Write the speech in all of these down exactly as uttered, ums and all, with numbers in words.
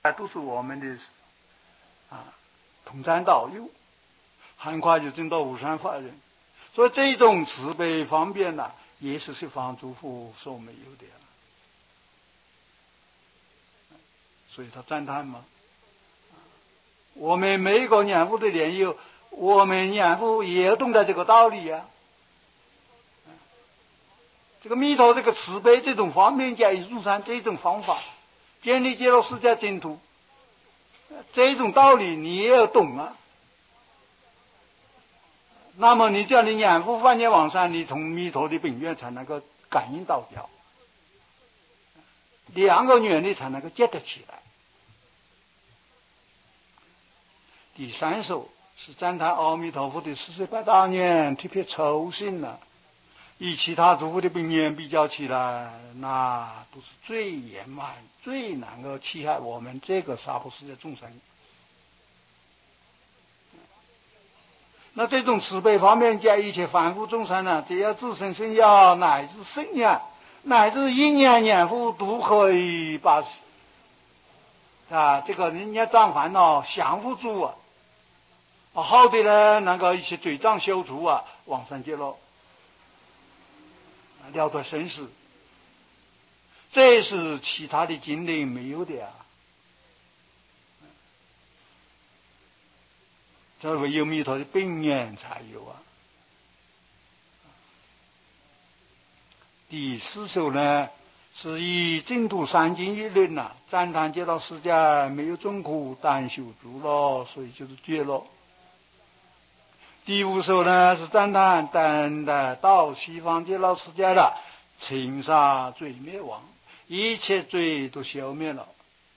都是我们的啊同参道友，很快就证到无上法忍。所以这种慈悲方便呢、啊，也是十方诸佛所没有的、啊。所以他赞叹嘛，我们每一个念佛的莲友，我们念佛也要懂得这个道理啊。这个弥陀这个慈悲这种方便加以入山这种方法，建立极乐世界净土，这种道理你也要懂啊。那么你叫你念佛万念往生，你从弥陀的本愿才能够感应到掉，两个愿力才能够结得起来。第三首是赞叹阿弥陀佛的四十八大愿特别抽象了，与其他诸佛的本愿比较起来，那都是最圆满、最能够契合我们这个娑婆世界众生。那这种慈悲方面加一切凡夫众生呢，只要自身生要乃至生念乃至一念念佛都可以把啊这个人家障烦恼降伏住啊，好的呢能够一些罪障消除啊，往生极乐，了脱生死，这是其他的经历没有的啊。这唯有弥陀的本愿才有啊。第四首呢，是以净土三经一论呐、啊，赞叹极乐世界没有众苦，但修诸乐，所以就是觉乐。第五首呢，是赞叹等待到西方极乐世界的尘沙罪灭亡，一切罪都消灭了。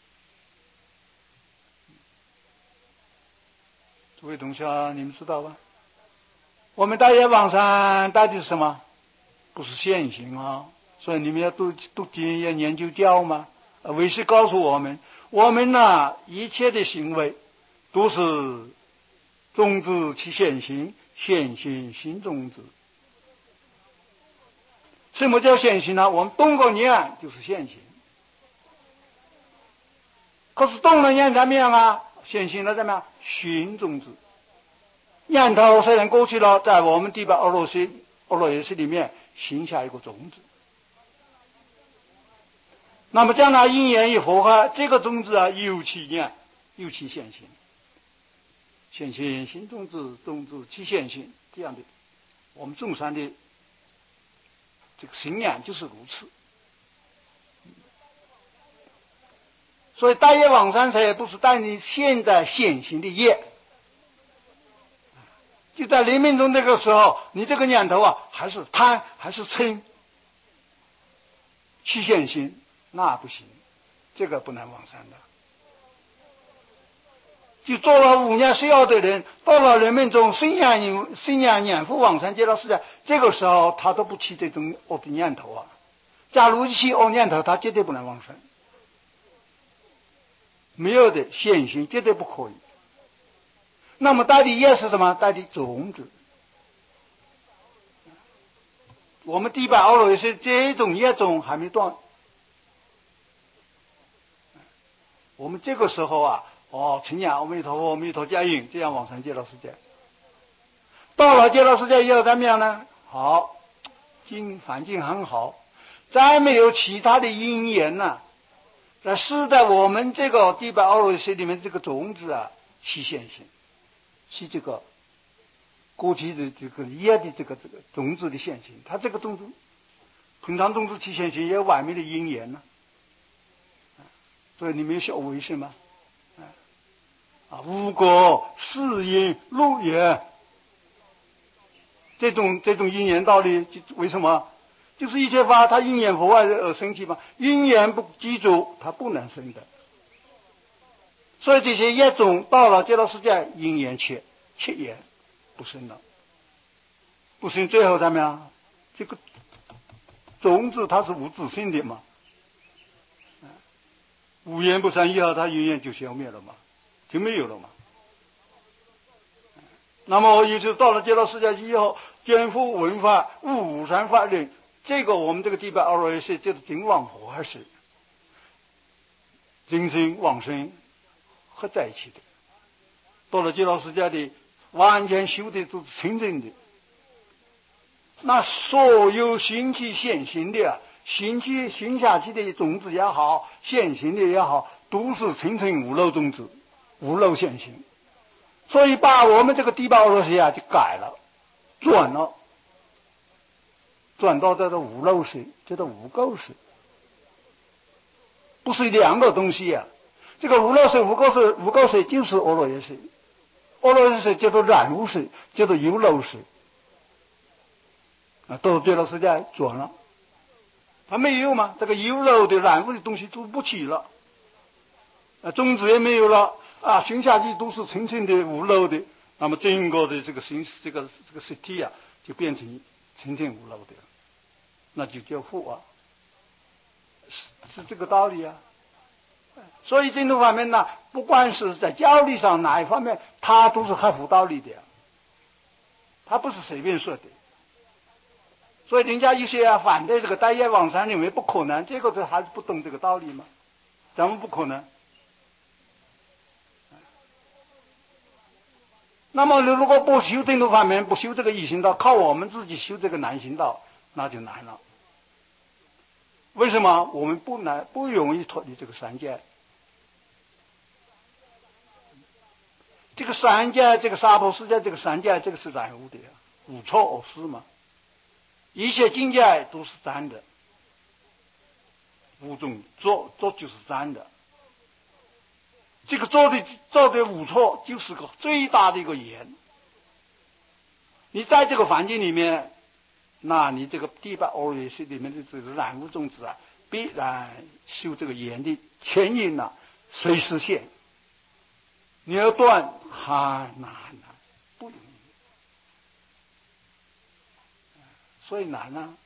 诸位同学，你们知道吧？我们大业往生到底是什么？不是现行啊！所以你们要读读经，要研究教嘛。为师告诉我们，我们呢一切的行为都是种子其现行，现行行种子。什么叫现行呢？我们动过念就是现行。可是动了念怎么样啊？现行了怎么样？寻种子。念头虽然过去了，在我们第八阿罗心、阿罗耶识里面行下一个种子。那么将来因缘一合合，这个种子啊，有其念，有其现行。现行行种子，种子其现行，这样的，我们众生的这个行念就是如此。所以大业往生者不是带你现在现行的业，就在临命终那个时候，你这个念头啊，还是贪还是嗔，去现行，那不行，这个不能往生的。就做了五年十要的人，到了人命中生念生念念佛往生极乐世界，这个时候他都不起这种恶的念头啊。假如起恶念头，他绝对不能往生。没有的现行绝对不可以。那么带的业是什么？带的种子。我们第八阿罗耶识这种业种还没断，我们这个时候啊，哦，称念阿弥陀佛，阿弥陀加引，这样往生极乐世界。到了极乐世界以后怎么样呢？好，境环境很好，再没有其他的因缘呐、啊。那是在我们这个第八阿罗耶识里面，这个种子啊，起现行，是这个过去的这个业的这个这个种子的现行。它这个种子，平常种子起现行也有外面的因缘呢、啊，所以你们晓为什么？啊，无果是因入缘，这种这种因缘道理，为什么？就是一切法，它因缘合外而生起嘛，因缘不记住，它不能生的。所以这些业种到了极乐世界，因缘切切缘不生了，不生，最后怎么样？这个种子它是无自性的嘛，无缘不生以后，它因缘就消灭了嘛，就没有了嘛。那么也就到了极乐世界以后，见佛闻法悟无上法忍。这个我们这个第八阿罗耶识就是顶往佛而是， 精神往生合在一起的。到了极乐世界的，完全修的都是清净的。那所有行气现行的啊，行气行下去的种子也好，现行的也好，都是清净无漏种子，无漏现行。所以把我们这个地八罗世啊就改了，转了，转到这个无漏世，这个无垢世，不是两个东西啊。这个无漏世、无垢世、无垢世就是阿罗耶世，阿罗耶世叫做染污世，叫做有漏世。啊，到极乐世界转了，它没有嘛？这个有漏的染污的东西都不起了，啊，种子也没有了，啊，行下去都是清净的无漏的，那么整个的这个形这个这个实体啊，就变成清净无漏的了，那就叫佛啊，是是这个道理啊。所以净土方面呢，不管是在教理上哪一方面，它都是合乎道理的，它不是随便说的。所以人家有些啊反对这个带业往生，认为不可能，这个都还是不懂这个道理嘛？怎么不可能？那么如果不修净土方面，不修这个一行道，靠我们自己修这个难行道，那就难了。为什么？我们不难不容易脱离这个三界。这个三界，这个娑婆世界，这个三界，这个是染污的，无错偶失嘛。一切境界都是真的，无中做做就是真的。这个做的做的无错，就是个最大的一个缘。你在这个环境里面，那你这个第八阿罗耶识里面的这个染污种子啊，必然修这个缘的牵引啊，随时现。你要断，很难难，不容易。所以难啊。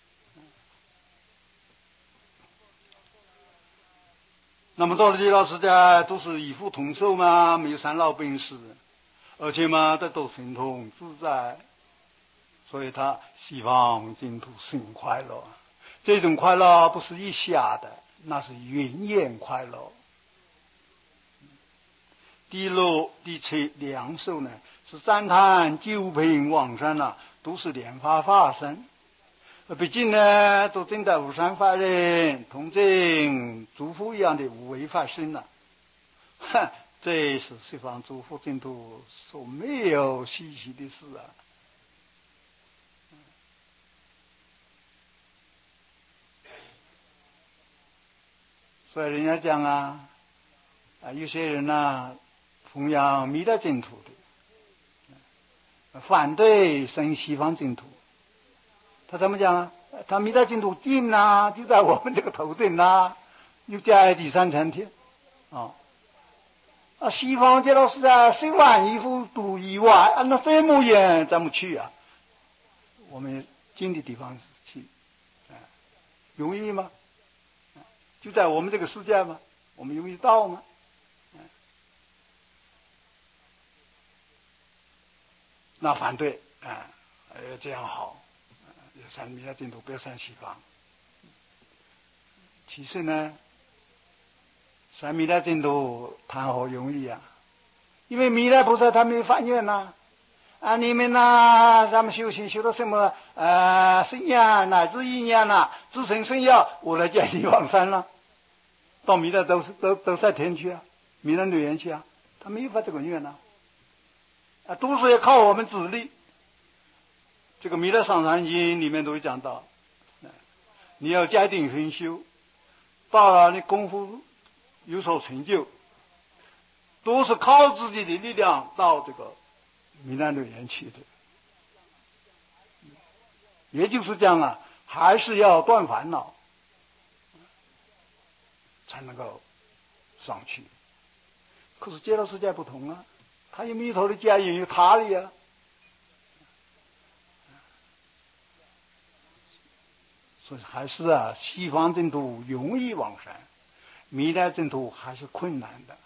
那么到了极乐世界都是与父同寿嘛，没有三老病死，而且嘛这都神通自在，所以他西方净土甚快乐。这种快乐不是一下的，那是永远快乐。第六、第七两首呢，是赞叹九品往生啊，都是莲花化身。毕竟呢，都证得无上法忍，同证诸佛一样的无为法身呐、啊。哼，这是西方诸佛净土所没有稀奇的事啊。所以人家讲啊，啊，有些人呐、啊，弘扬弥勒净土的，反对生西方净土。他怎么讲啊？他弥勒净土近啊，就在我们这个头顶啊，又在第三层天啊。啊，西方极乐世界十万亿佛度以外啊，那这么远怎么去啊？我们近的地方去，啊，容易吗？就在我们这个世界吗？我们容易到吗？那反对啊，哎，这样好。上弥勒净土，不要上西方。其实呢，上弥勒净土谈何容易啊？因为弥勒菩萨他没有发愿呐，啊，你们呐，咱们修行修到什么呃十年乃至一年呐，自成圣药，我来见你往生了，到弥勒都是都都在天去啊，弥勒女人去啊，他没有发这个愿呐，啊，都是要靠我们自力。这个《弥勒上禅经》里面都会讲到，你要加定熏修，到了你功夫有所成就，都是靠自己的力量到这个弥勒的缘去的。也就是讲啊，还是要断烦恼，才能够上去。可是极乐世界不同啊，他有弥陀的加引，有他力啊。所以还是啊，西方净土容易往生，弥勒净土还是困难的。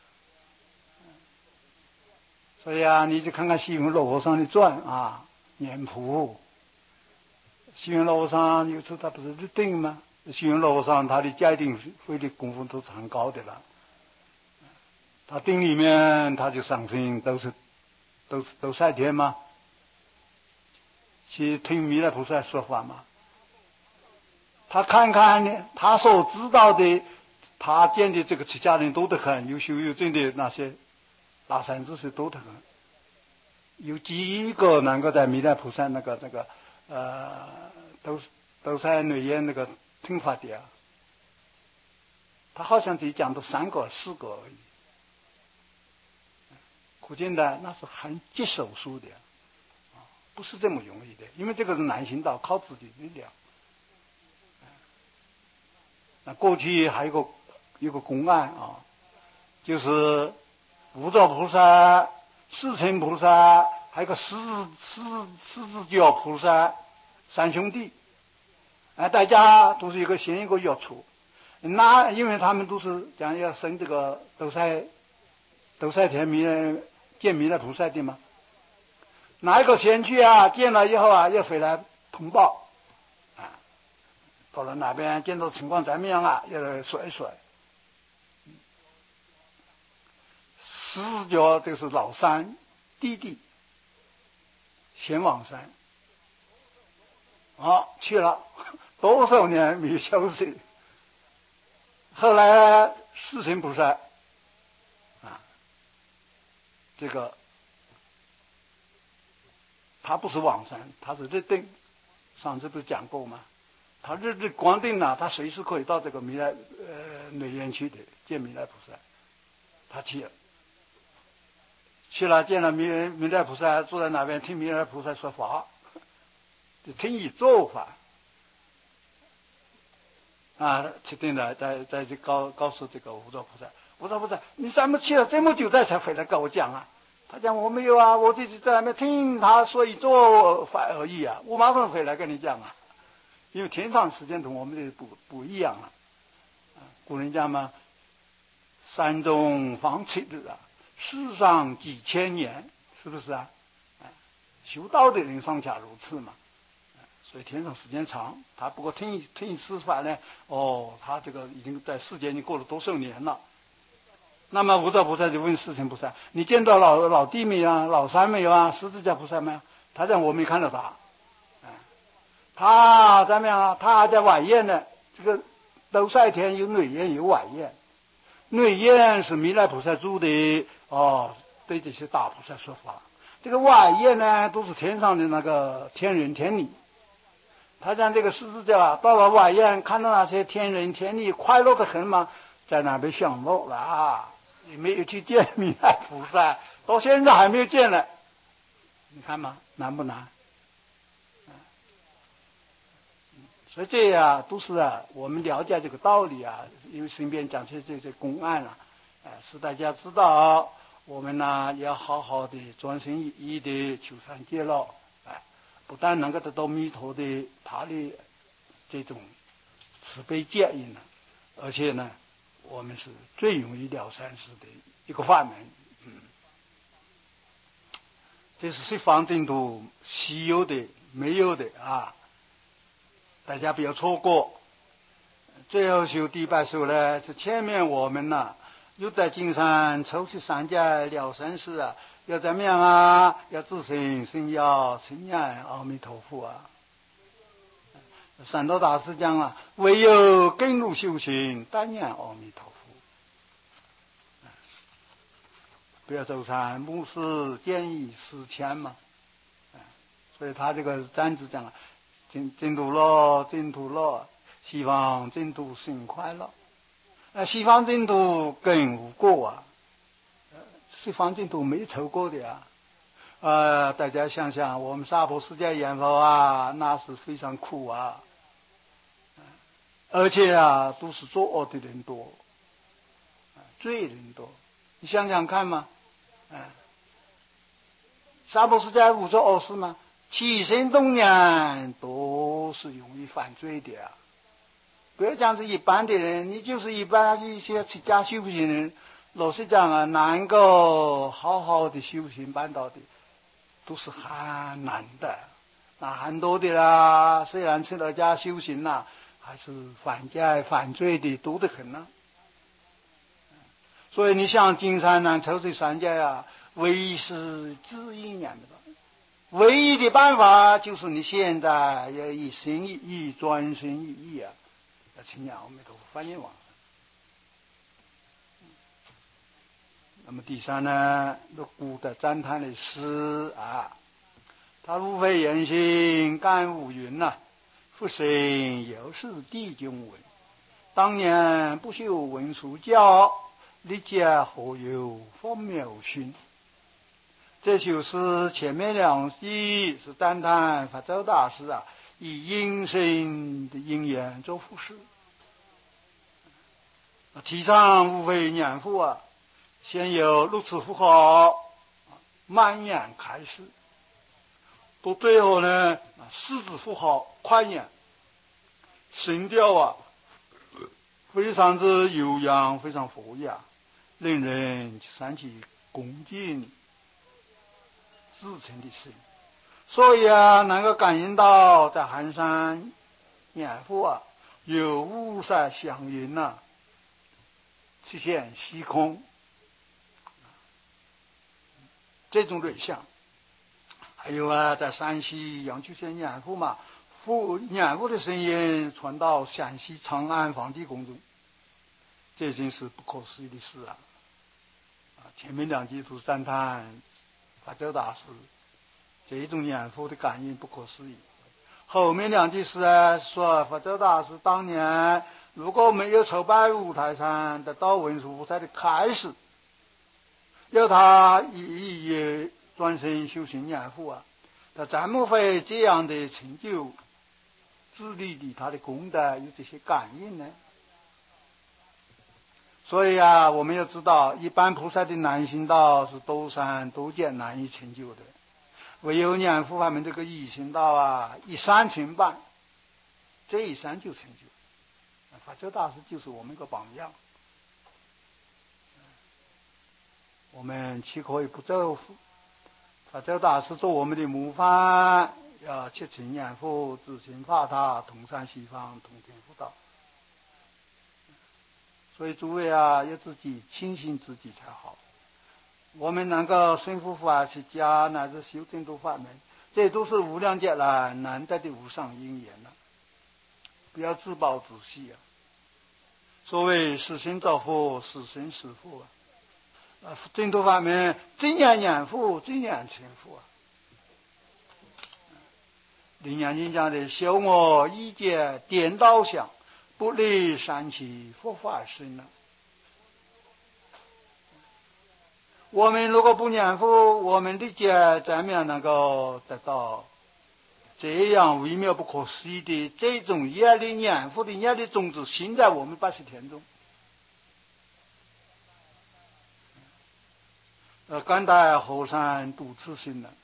所以啊，你就看看西云罗和尚的传啊，年谱。西云罗和尚有次他不是入定吗？西云罗和尚他的戒定慧的功夫都很高的了他定里面他就上升，都是都是都晒天吗？去听弥勒菩萨说法嘛。他看看呢，他所知道的，他见的这个出家人多得很，有修有证的那些大善知识多得很。有几个能够在弥勒菩萨那个那个呃都都在内院那个听法的啊？他好像只讲到三个四个而已，可见的那是很棘手术的啊，不是这么容易的，因为这个是难行道，靠自己力量。那过去还有个有个公案啊，就是无照菩萨、世亲菩萨，还有个狮子狮子狮子教菩萨三兄弟，哎，大家都是一个先一个药处。那因为他们都是讲要生这个斗塞斗塞田弥勒见弥勒菩萨的嘛，哪一个先去啊？见了以后啊，要回来通报啊，到了那边见到情况怎么样啊？要来说一说。狮子教这是老三弟弟先往生，啊，去了多少年没消息。后来世亲菩萨啊，这个他不是往生，他是日定。上次不是讲过吗？他日日光定了，他随时可以到这个弥勒呃内院去的，见弥勒菩萨。他去了，去了见了弥弥勒菩萨，坐在那边听弥勒菩萨说法，就听以做法。啊，确定了，再再去告告诉这个无照菩萨，无照菩萨，你怎么去了这么久再才回来跟我讲啊？他讲我没有啊，我就是在那边听他说一做法而已啊，我马上回来跟你讲啊，因为天上时间同我们这不不一样啊。古人讲嘛，山中方七日啊，世上几千年，是不是啊？修道的人尚且如此嘛。所以天上时间长，他不过听一听一次法呢，哦，他这个已经在世间已经过了多少年了。那么无照菩萨就问世亲菩萨：“你见到老老弟没有啊？老三没有啊？十字架菩萨没有？”他讲：“我没看到他。”他怎么样啊？他还在外院呢。这个斗塞田有内院有外院，内院是弥勒菩萨住的哦，对这些大菩萨说法。这个外院呢，都是天上的那个天人天女。他讲这个狮子教啊，到了外院看到那些天人天女快乐的很嘛，在那边享乐了啊，也没有去见弥勒菩萨，到现在还没有见呢。你看嘛，难不难？所以这呀，都是啊，我们了解这个道理啊，因为身边讲些这些公案啊，哎、呃，使大家知道，我们呢要好好的专心一意的求善解乐，哎，不但能够得到弥陀的他的这种慈悲接引呢，而且呢，我们是最容易了善事的一个法门。嗯，这是西方净土稀有的、没有的啊。大家不要错过。最后修第八首呢，是前面我们呢、啊、又在金山抽起三界了生死啊，要怎么样啊？要自信生要成念阿弥陀佛啊。三道大师讲啊，唯有根入修行，但念阿弥陀佛。不要走禅，目视见异思迁嘛。所以他这个赞字讲啊，净净土乐，净土乐，西方净土心快乐。那西方净土更无过啊，西方净土没抽过的啊。呃，大家想想，我们娑婆世界念佛啊，那是非常苦啊，而且啊，都是作恶的人多，罪人多。你想想看嘛，哎、呃，娑婆世界无做恶事吗？起心动念都是容易犯罪的啊！不要讲是一般的人，你就是一般一些出家修行人，老实讲啊，能够好好的修行办道的，都是很难的。那很多的啦，虽然出了家修行啦，还是犯戒犯罪的多得很呢、啊。 所以你像金山南抽这三界呀，唯一是知因缘的，唯一的办法就是你现在要一心一意，专心一意啊，要请阿弥陀佛翻译往生。那么第三呢，那古德赞叹的诗啊，他无非言行干五云呐、啊，复生又是地经文。当年不修文殊教，历劫何有方妙心。这就是前面两句是赞叹法周大师啊，以因身的因缘做复示，提倡无非念佛啊，先有六次符号，慢眼开始，到最后呢，四字符号快眼，声调啊，非常之悠扬，非常佛雅，令人san起恭敬至诚的心。所以啊，能够感应到在寒山念佛啊，有五色祥云呐，出现虚空这种瑞相。还有啊，在山西阳曲县念佛嘛，佛念佛的声音传到陕西长安皇帝宫中，这已经是不可思议的事啊！啊，前面两句都赞叹法周大师这一种念佛的感应不可思议，后面两句诗啊，说法周大师当年如果没有筹办五台山的到文殊菩萨的开始，要他一一也专心修行念佛啊，他怎么会这样的成就自立的他的功德有这些感应呢？所以啊，我们要知道，一般菩萨的难行道是多山多见难以成就的，唯有念佛法门这个一行道啊，一山成办，这一山就成就。法周大师就是我们一个榜样。我们岂可以不奏法周大师做我们的模范？要切勤念佛，自行发他，同山西方，同天福道。所以诸位啊，要自己清醒自己才好。我们能够生佛法去家，乃至修正度法门，这都是无量劫来难得的无上因缘了。不要自暴自弃啊！所谓实心造佛，实心是佛啊！啊，正度法门，真言念佛，真言成佛啊！楞严经讲的，修我一劫颠倒想，不离三起佛法身啊！我们如果不念佛，我们的劫怎么样能够得到这样微妙不可思议的这种业力？念佛的业力种子行在我们八十田中。呃，甘待河山独自行了。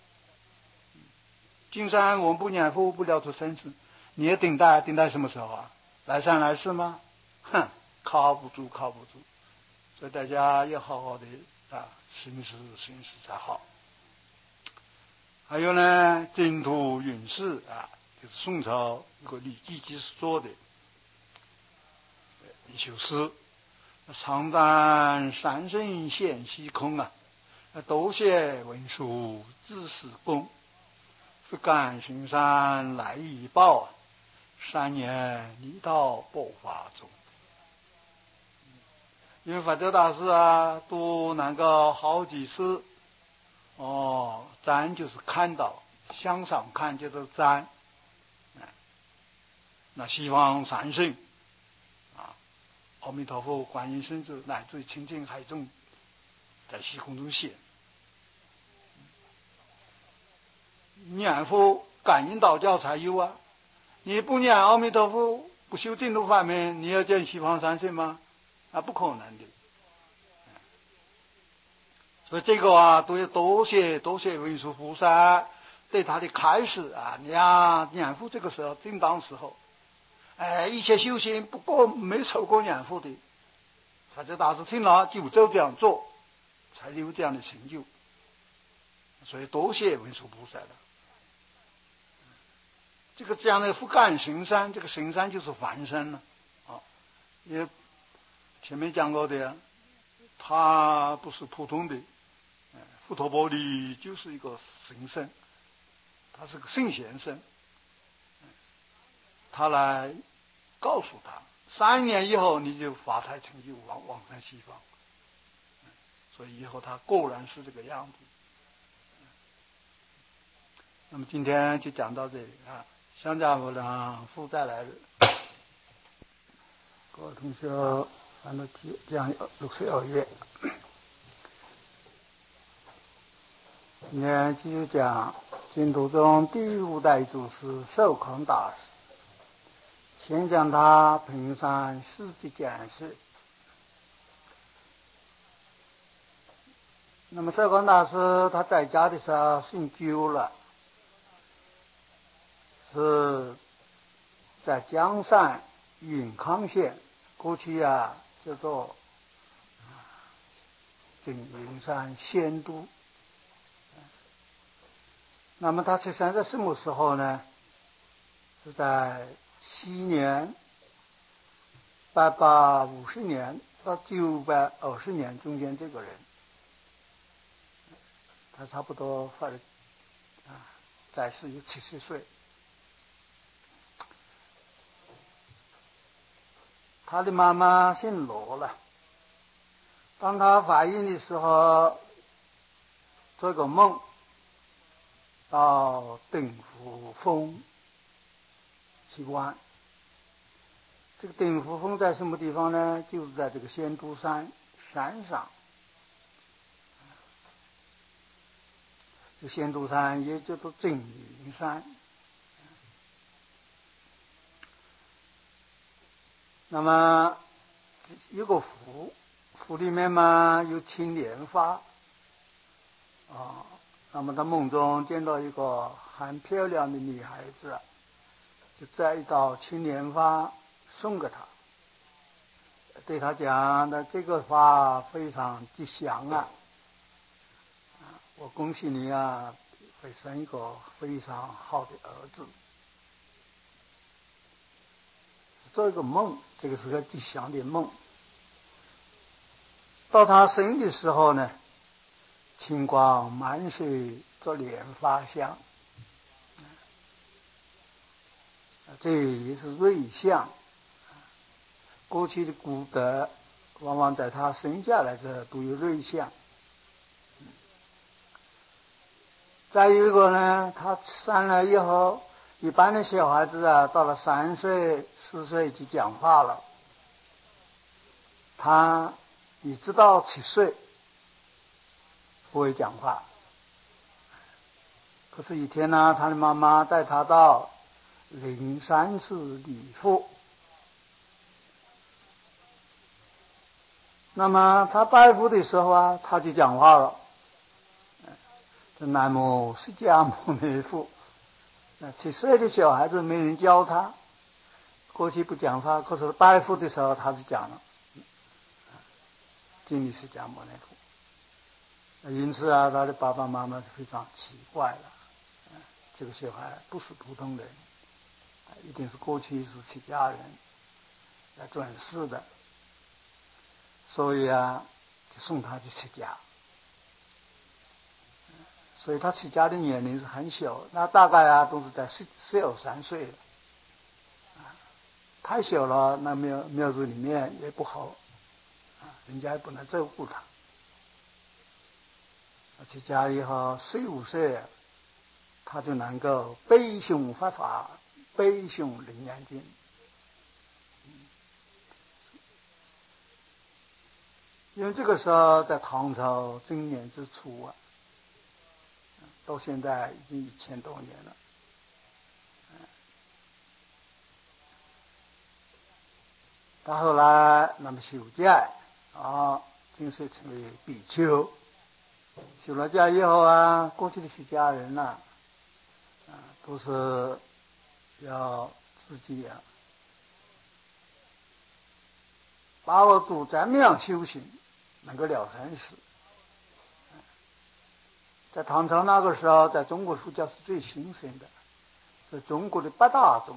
金山我们不念佛不了出生死，你也等待等待什么时候啊？来生来世吗？哼，靠不住，靠不住。所以大家要好好的啊，行事行事才好。还有呢，净土允事啊，就是宋朝一个李济济说的一首诗。长担三生现虚空啊，多谢文殊知识功，不敢行山来一报啊，三年离道爆发中。因为法周大师啊，都能够好几次哦，瞻就是看到，向上看就是瞻，那西方三圣啊，阿弥陀佛、观音、圣者，乃至清净海众，在虚空中现。念佛感应道教才有啊！你不念阿弥陀佛，不修净土法门，你要见西方三圣吗？啊，不可能的。所以这个啊，都要多谢多谢文殊菩萨对他的开示啊！你啊，念佛这个时候正当时候，哎，一切修行不过没受过念佛的，法周大师听了就就这样做，才有这样的成就。所以多谢文殊菩萨了。这个这样的不干行山，这个行山就是凡身了啊！也前面讲过的呀， 他不是普通的，佛陀婆利就是一个神圣，他是个圣贤圣，他来告诉他，三年以后你就法胎成就往往生西方，所以以后他果然是这个样子。那么今天就讲到这里啊，香家佛让负债来日，各位同学，咱们讲六十二页，今天继续讲净土中第五代祖师寿康大师，先讲他平常事迹简事。那么寿康大师他在家的时候姓鸠了，是在江山永康县，过去啊叫做景云山仙都。那么他出生在什么时候呢？是在西年八百五十年到九百二十年中间这个人，他差不多快啊在世有七十岁。他的妈妈姓罗了，当他怀孕的时候，做个梦到鼎福峰去玩。这个鼎福峰在什么地方呢？就是在这个仙都山山上。这仙都山也叫做景云山。那么有个湖，湖里面嘛有青莲花啊。那么他梦中见到一个很漂亮的女孩子，就摘一道青莲花送给他，对他讲的这个花非常吉祥啊，我恭喜你啊，会生一个非常好的儿子。做一个梦，这个是个吉祥的梦。到他生的时候呢，青光满水做莲花香，这也是瑞相。过去的古德往往在他生下来的都有瑞相。再有一个呢，他生了以后，一般的小孩子啊，到了三岁四岁就讲话了，他一直到七岁不会讲话。可是，一天呢，他的妈妈带他到灵山寺礼佛。那么他拜佛的时候啊，他就讲话了。南无释迦牟尼佛。七岁的小孩子没人教他，过去不讲话，可是拜佛的时候他就讲了，敬礼释迦牟尼佛。因此啊，他的爸爸妈妈就非常奇怪了，这个小孩不是普通人，一定是过去是出家人来转世的，所以啊，就送他去出家。所以他出家的年龄是很小，那大概啊都是在十十二三岁了，太小了，那庙庙子里面也不好，人家也不能照顾他。出家以后十五岁，他就能够背诵佛法，背诵楞严经。因为这个时候在唐朝正年之初啊，到现在已经一千多年了。他后来那么修戒啊，正式成为比丘。修了戒以后啊，过去的出家人呐、啊，都是要自己啊，把握住怎么样修行能够了生死。在唐朝那个时候，在中国佛教是最兴盛的，是中国的八大宗，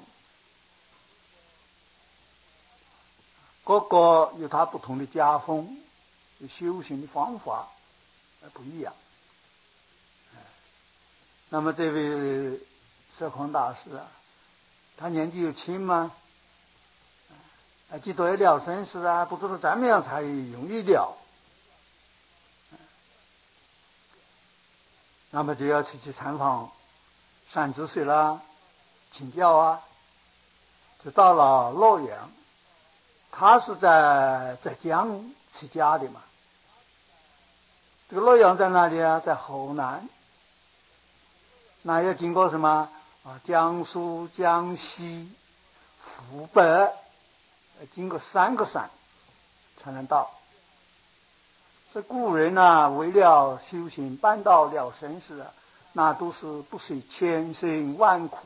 各个有它不同的家风， 修行的方法不一样。那么这位舍空大师啊，他年纪又轻嘛，啊，记得了生死啊，不知道怎么样才容易了。那么就要去去参访善知识啦，请教啊。就到了洛阳，他是在浙江起家的嘛。这个洛阳在哪里啊？在河南。那要经过什么啊？江苏、江西、湖北，经过三个省才能到。这古人啊，为了修行办道了生死啊，那都是不惜千辛万苦，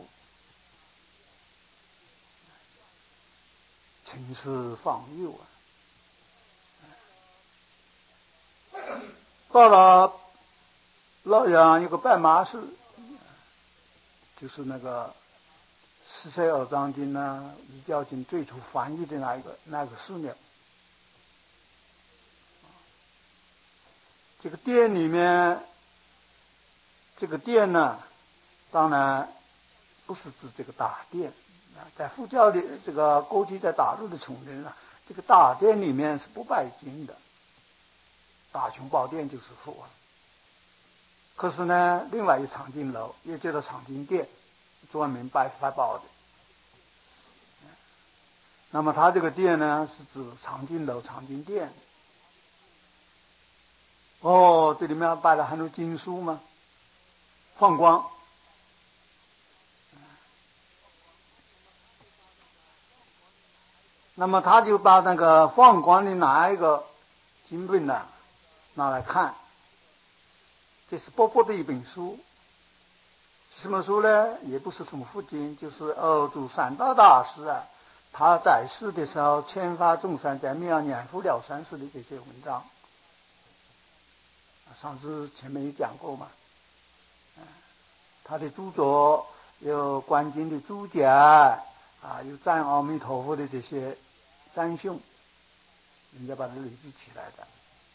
情是放诱啊。到了洛阳有个白马寺，就是那个十三二章经呢，易教经最初翻译的那一个那个寺庙。这个殿里面，这个殿呢，当然不是指这个大殿啊，在佛教的这个过去在大陆的穷人啊，这个大殿里面是不拜经的，大雄宝殿就是佛。可是呢，另外一藏经楼也叫做藏经殿，专门拜法宝的。那么它这个殿呢，是指藏经楼、藏经殿。哦，这里面摆了很多经书嘛，放光。那么他就把那个放光的哪一个经本呢拿来看，这是薄薄的一本书。什么书呢？也不是什么佛经，就是二祖三道大师啊，他在世的时候劝发众生在妙念佛了生死的这些文章。上次前面也讲过嘛，他的著作有观经的注解啊，有赞阿弥陀佛的这些赞颂，人家把它累积起来的。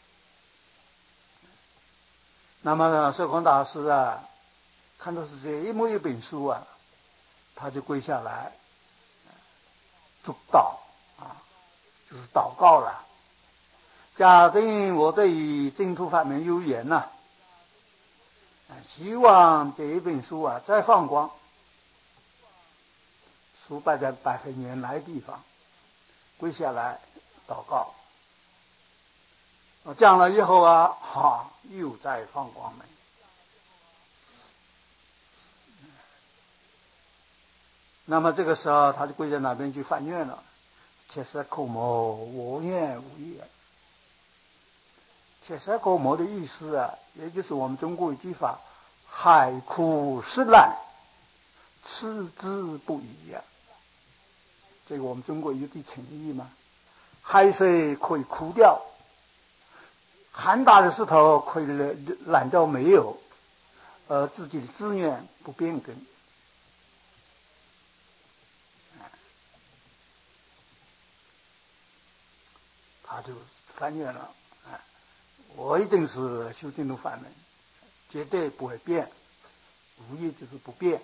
那么舍空大师啊，看到是这么一本书啊，他就跪下来祝祷啊，就是祷告了。假定我对净土法门有缘呐、啊，希望这一本书啊再放光，书摆在百分原来的地方，跪下来祷告。我讲了以后啊，哈，又在放光门。那么这个时候，他就跪在那边去发愿了。切实口摩，我愿无业。切实口摩的意思啊，也就是我们中国一句话：海枯石烂，嗤之不已呀、啊。这个我们中国有句成语嘛，海水可以枯掉，很大的石头可以烂掉没有，而自己的志愿不变更。他就翻愿了，哎，我一定是修净土法门，绝对不会变，无业就是不变。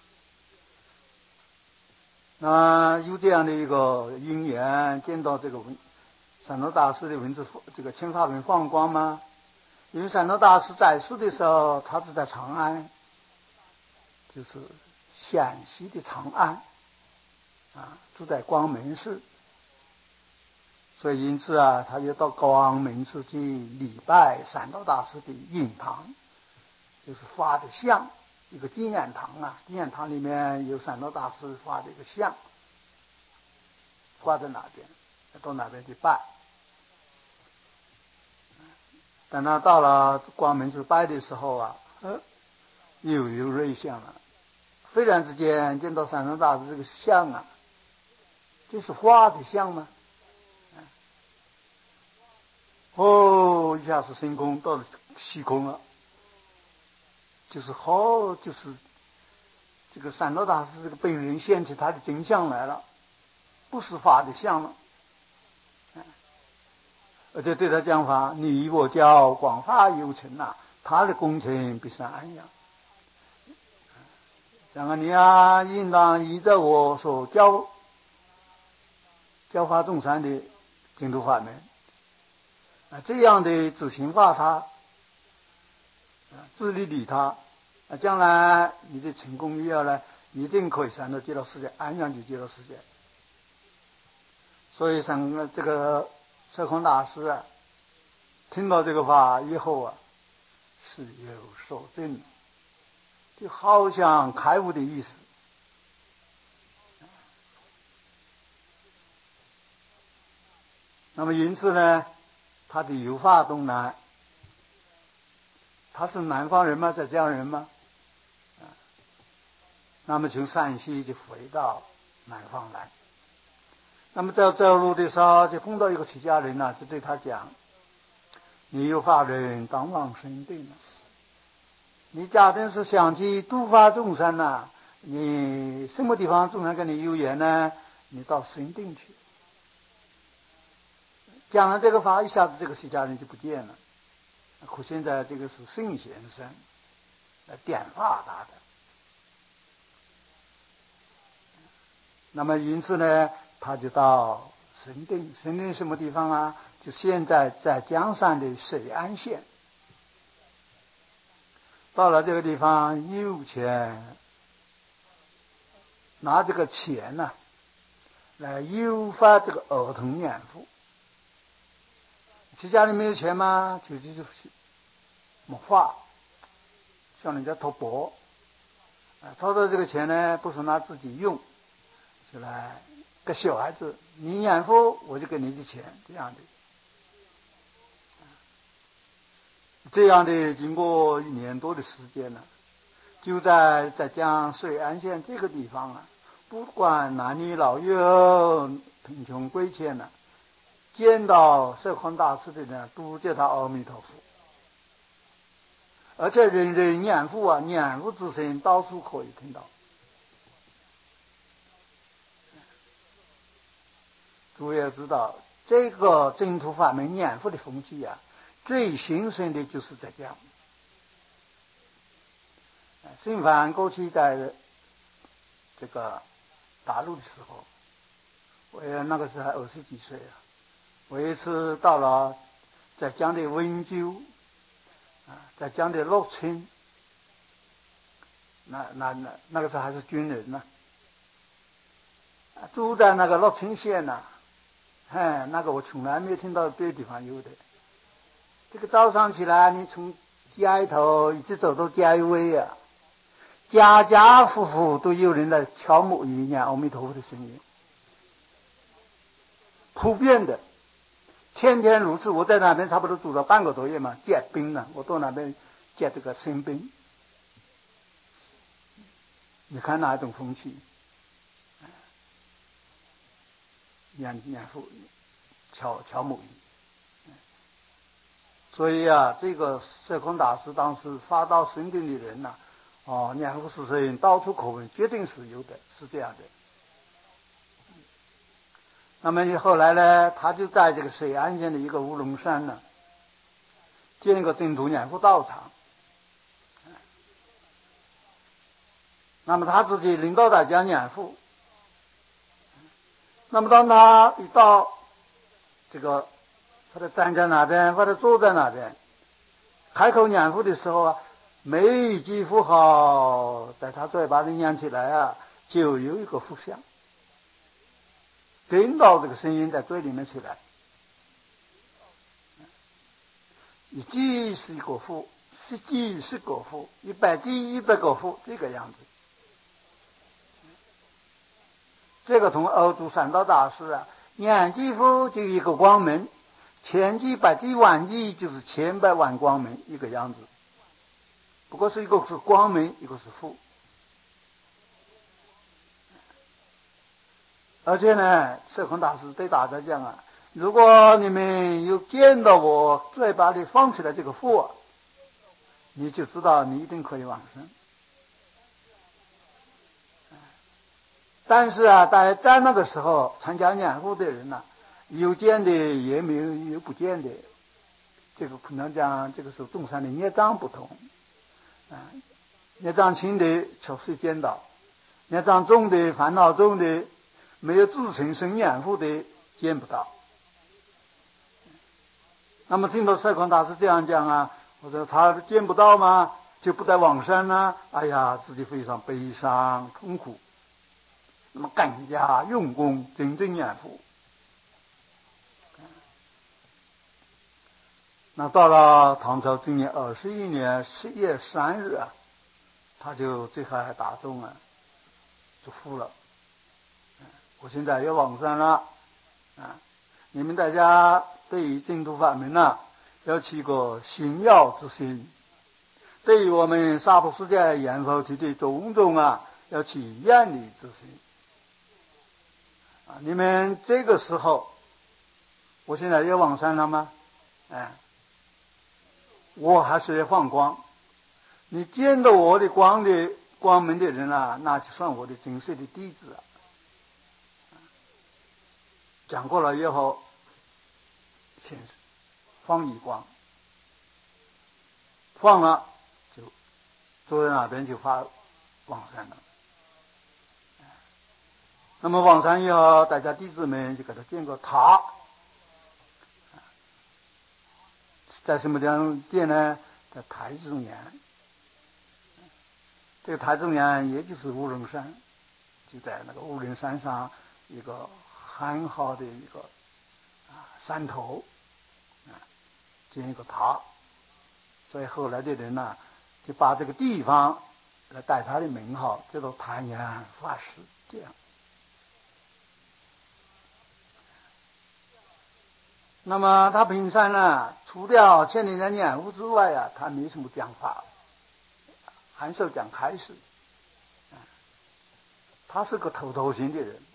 那有这样的一个因缘，见到这个文善导大师的文字，这个清法文放光吗？因为善导大师在世的时候，他是在长安，就是陕西的长安啊，住在光明寺。所以因此啊，他就到光明寺去礼拜善导大师的隐堂，就是发的像，一个纪念堂啊，纪念堂里面有善导大师发的一个像，挂在那边，到那边去拜。等他到了光明寺拜的时候啊，呃，又有瑞相了。忽然之间见到善导大师这个像啊，这是画的像吗？哦，一下子升空到了虚空了，就是好，就是这个善导大师这个本人现起他的真相来了，不是法的相了。 而且对他讲法，你我交广发有成呐、啊，他的功成必生安养。讲啊，你啊，应当依着我所教教化众生的净土法门啊，这样的执行化他，自利利他啊，将来你的成功以后呢，一定可以上到极乐世界，安养去极乐世界。所以像这个舍空大师啊，听到这个话以后啊，是有所证，就好像开悟的意思。那么因此呢，他的有法东南，他是南方人吗？浙江人吗？那么从山西就回到南方来。那么在走路的时候，就碰到一个出家人呢、啊，就对他讲：“你有法人当往生定了。你假定是想去度化众生呐、啊，你什么地方众生跟你有缘呢？你到生定去。”讲了这个话，一下子这个出家人就不见了。可现在这个是圣先生来点化他的。那么因此呢，他就到神定。神定什么地方啊？就现在在江山的水安县。到了这个地方，有钱拿这个钱呢、啊，来诱发这个儿童年富。其家里没有钱吗？就就就没花，向人家托钵，啊，托的这个钱呢，不是拿自己用，就来给小孩子，你年富我就给你的钱，这样的，这样的经过一年多的时间了，就在在江水安县这个地方啊，不管男女老幼、贫穷贵贱呢、啊。见到舍空大师的人都叫他阿弥陀佛，而且人人念佛啊，念佛之声到处可以听到。诸位要知道，这个净土法门念佛的风气啊，最兴盛的就是在这样。孙凡过去在这个大陆的时候，我那个时候还二十几岁啊。我一次到了在江的温州啊，在江的乐清，那那那那个时候还是军人呢、啊，住在那个乐清县呐、啊，哎，那个我从来没听到别的地方有的。这个早上起来，你从街头一直走到街尾啊，家家户户都有人在敲木鱼念阿弥陀佛的声音，普遍的。天天如此，我在那边差不多住了半个多月嘛，结冰了，我到那边结这个生冰。你看哪一种风气？念念佛，敲敲木鱼。所以啊，这个舍空大师当时发到神定的人呐、啊，哦，念佛是声到处可闻，决定是有的，是这样的。那么后来呢，他就在这个水安县的一个乌龙山呢，建一个净土念佛道场。那么他自己领导大家念佛。那么当他一到这个，或者站在那边，或者坐在那边，开口念佛的时候啊，每一句佛号在他嘴巴里念起来啊，就有一个佛像。听到这个声音在嘴里面起来，一句是一个佛，十句是个佛，一百句一百个佛，这个样子。这个同欧洲三道大师啊，念句佛就一个光明，千句百句万句就是千百万光明，一个样子。不过是一个是光明，一个是佛。而且呢，舍空大师对大家讲啊，如果你们有见到我嘴巴里放起来这个佛，你就知道你一定可以往生。但是啊，在在那个时候参加念佛的人呢、啊， 有见的也没有有不见的，这个可能讲这个是众生的业障不同啊，业障轻的确实见到，业障重的烦恼重的没有自成生养护的见不到。那么听到赛宽大师这样讲啊，我说他见不到吗？就不在往生呢？哎呀，自己非常悲伤痛苦，那么更加用功真正养护。那到了唐朝正年二十一年十月三日啊，他就这海大众啊就服了。我现在要往生了啊！你们大家对于净土法门呢，要起个信要之心；对于我们娑婆世界阎浮提的种种啊，要起愿力之心啊！你们这个时候，我现在要往生了吗？哎，我还是要放光。你见到我的光的光明的人啊，那就算我的真实的弟子啊。讲过了以后，先放一光，放了就坐在那边就发往生了。那么往生以后，大家弟子们就给他建个塔，在什么地方建呢？在台子中央。这个台中央也就是乌龙山，就在那个乌龙山上一个很好的一个啊山头啊建一个塔，所以后来的人呢、啊、就把这个地方来带他的名号叫做潭阳法师，这样。那么他平常呢，除掉千里人养护之外啊，他没什么讲法，很少讲开示。他是个头头型的人，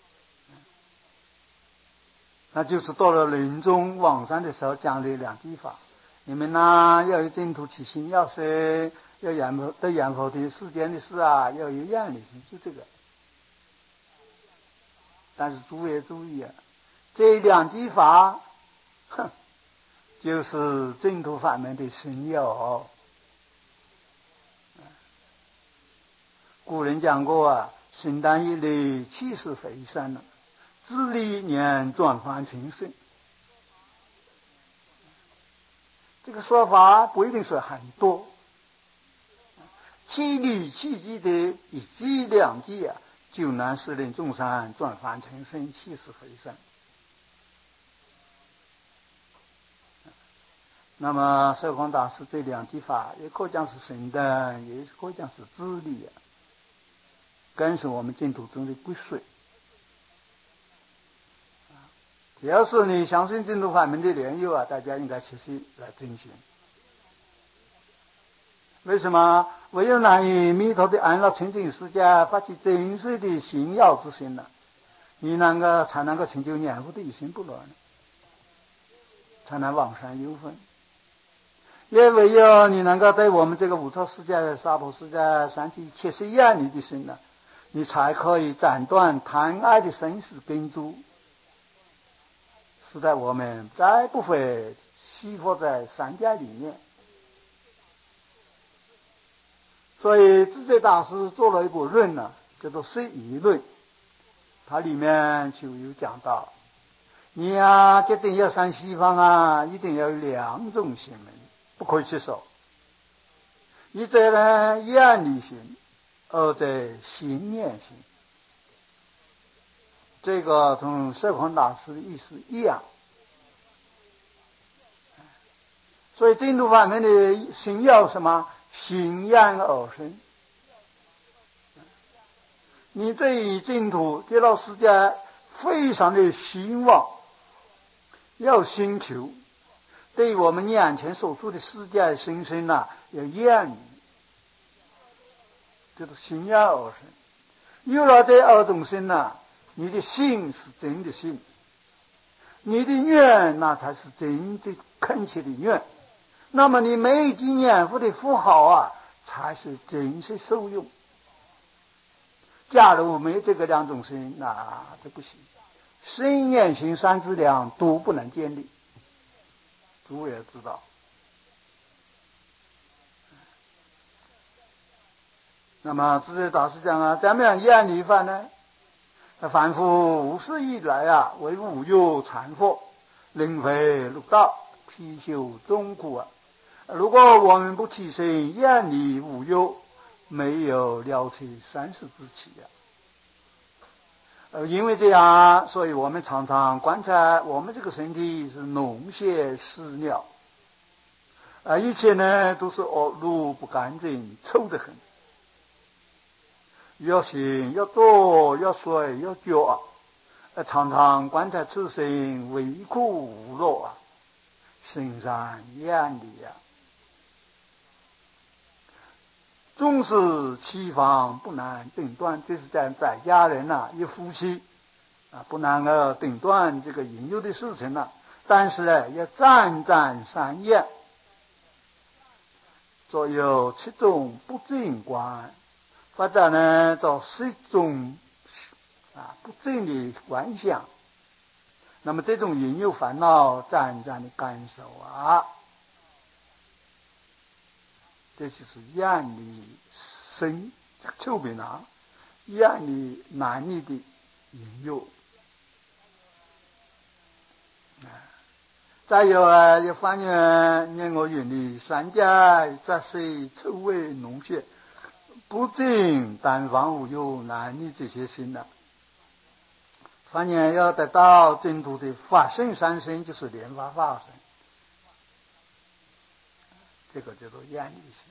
那就是到了临终往生的时候讲的两句法：你们呢要有净土起心要生，要养佛对养佛的世间的事啊，要有愿力心，就这个。但是诸位注意啊，这两句法，哼，就是净土法门的神要。古人讲过啊，身当一力，气势非山了，自力念转凡情圣。这个说法不一定说很多，气力气机的一句两句啊，就能使令众生转凡成圣，气势非山。那么寿光大师这两句法，也可讲是神灯，也可讲是自力啊，更是我们净土中的骨髓。只要是你相信净土法门的莲友啊，大家应该持续来遵循。为什么？唯有能以弥陀的安乐清净世界发起真实的信要之心呢、啊，你能够才能够成就念佛的一心不乱，才能往生有分。也唯有你能够对我们这个五浊世界、娑婆世界升起切实愿力的心呢、啊，你才可以斩断贪爱的生死根柱，使得我们再不会吸附在三界里面。所以智者大师做了一部论呢、啊，叫做《释疑论》，它里面就有讲到，你呀决定要上西方啊，一定要有两种行为，不可以接受。一则呢愿力行，二则行念行。这个同寿光大师的意思一样。所以净土法门的心要什么？心愿而生。你对于净土极乐世界非常的希望，要寻求，对于我们眼前所处的世界心生呐、啊，要愿意，这是心愿而生。有了这二种心呐、啊，你的心是真的心，你的愿那才是真的恳切的愿。那么你每一句念佛的符号啊，才是真实受用。假如没这个两种心，那就不行。 身言行三资粮都不能建立。诸位也知道，那么智者大师讲啊，怎么样厌离法呢？凡夫无始以来啊，为五欲缠惑，轮回六道，披修众苦啊。如果我们不提升厌离五欲，没有了却三世之气啊。呃，因为这样，所以我们常常观察我们这个身体是脓血屎尿，啊，一切呢都是恶露不干净，臭得很。要行要坐要睡要脚啊，呃，常常观察此身为苦无乐啊，身上厌离啊，总是其方不难定断，这是在在家人呐、啊，一夫妻啊，不能够定断这个引诱的事情了、啊。但是呢，要战战三厌，左有七种不正观，或者呢，做十种啊不正的观想。那么这种引诱烦恼，战战的感受啊，这就是厌离生臭病啊，厌离男女的引诱。再有啊，又发现念我远离三家杂碎臭味浓血，不正单方无有男女这些心了、啊。发现要得到正途的法身三身，就是莲花法身，这个叫做厌离心。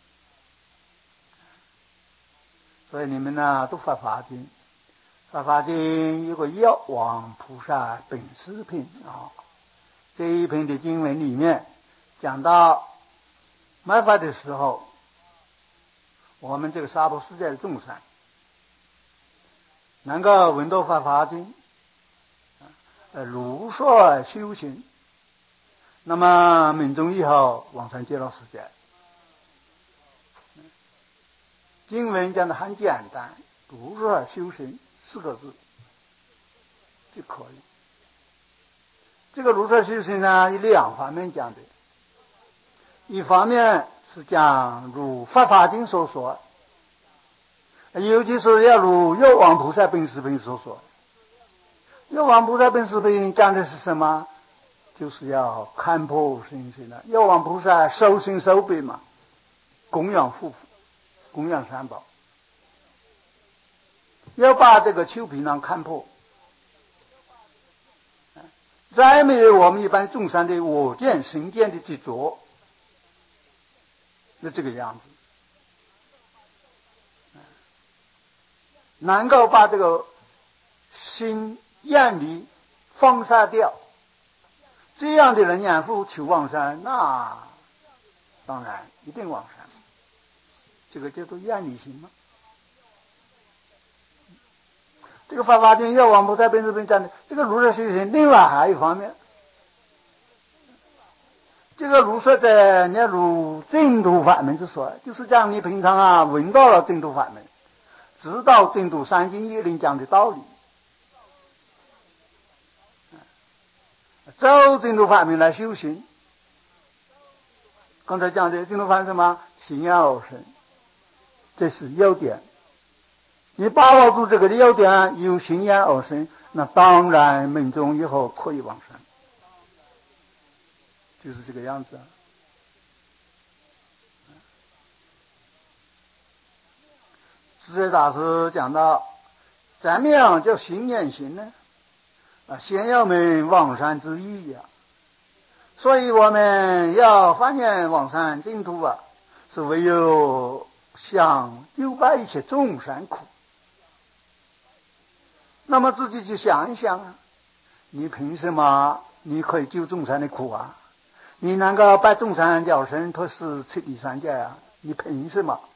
所以你们呢都发法经，发法经有个药王菩萨本师品啊。这一篇的经文里面讲到卖法的时候，我们这个娑婆世界的众生能够闻到法华经，呃，如说修行，那么命中以后往生极乐世界。经文讲的很简单，如说修行四个字就可以。这个如说修行呢，有两方面讲的，一方面是讲如法华经所说，尤其是要如药王菩萨本师品所说。药王菩萨本师品讲的是什么？就是要看破身心的。药王菩萨受心受悲嘛，供养夫妇，供养三宝，要把这个臭皮囊看破。再没有我们一般众生的我见神见的执着，那这个样子，能够把这个心厌离放下掉，这样的人念佛求往生，那当然一定往生。这个叫做厌离心嘛。这个法华经药王菩萨本师品讲的这个如说修行，另外还有一方面，这个如说在那如净土法门之说，就是讲你平常啊闻到了净土法门，知道净土三经一论讲的道理，照净土法门来修行。刚才讲的净土法门什么？行愿而生，这是要点。你把握住这个要点，有行愿而生，那当然命中以后可以往生，就是这个样子啊。智者大师讲到，怎么样叫行愿行呢？啊，先要明往生之意呀、啊。所以我们要发现往生净土啊，是唯有想救拔一切众生苦。那么自己去想一想啊，你凭什么你可以救众生的苦啊？你能够把众生了生脱死彻底三界啊？你凭什么？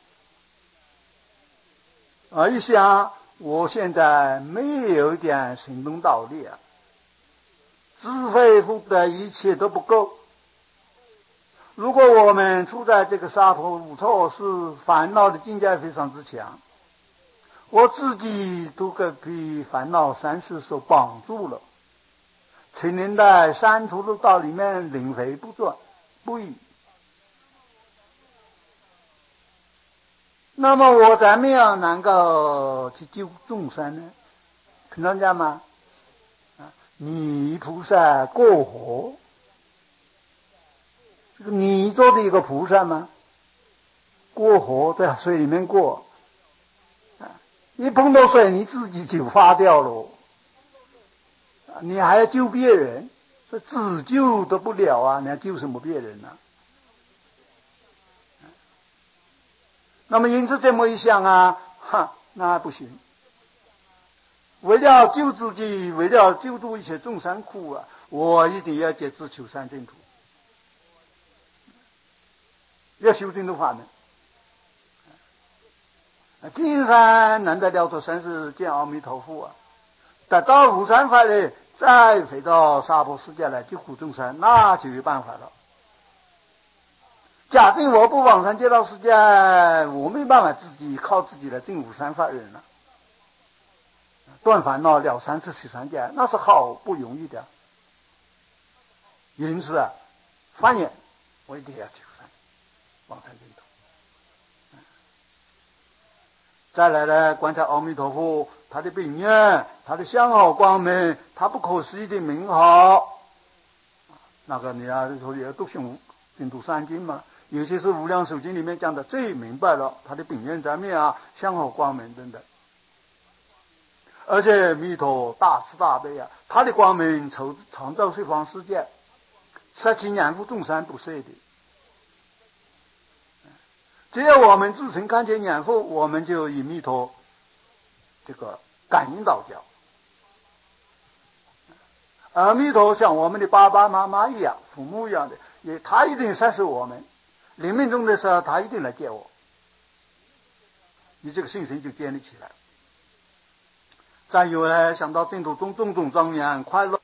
啊，一想我现在没有一点行动道力啊，智慧福德一切都不够。如果我们处在这个娑婆无措是烦恼的境界非常之强， 我自己都给被烦恼三世所绑住了，沉沦在三途六道里面轮回不转不已。那么我怎么样能够去救众生呢？平常讲嘛，啊，泥菩萨过河，这个你做的一个菩萨吗？过河在水里面过，啊，一碰到水你自己就发掉了，啊，你还要救别人，这自救都不了啊，你还救什么别人呢？那么因此这么一想啊，哈，那不行。为了救自己，为了救度一切众生苦啊，我一定要解自求三净土，要修净土法门。今生能得了脱生死见阿弥陀佛啊，得到无上法力，再回到娑婆世界来救苦众生，那就有办法了。假定我不往生极乐世界，我没办法自己靠自己来证无上法忍了，断烦恼了三世十三界，那是好不容易的。因此啊，发愿我一定要求生往生净土。再来呢，观察阿弥陀佛，他的本愿，他的相好光明，他不可思议的名号。那个你啊，说也读诵净土三经嘛，尤其是无量寿经里面讲的最明白了，他的本愿在面啊，相好光明等等。而且弥陀大慈大悲啊，他的光明创创造十方世界，摄其念佛众生不舍的。只要我们自诚看见念佛，我们就与弥陀这个感应道交。而弥陀像我们的爸爸妈妈一样，父母一样的，也他一定摄受我们，临命终的时候他一定来接我，你这个信心就建立起来。再有呢，想到净土中种种庄严快乐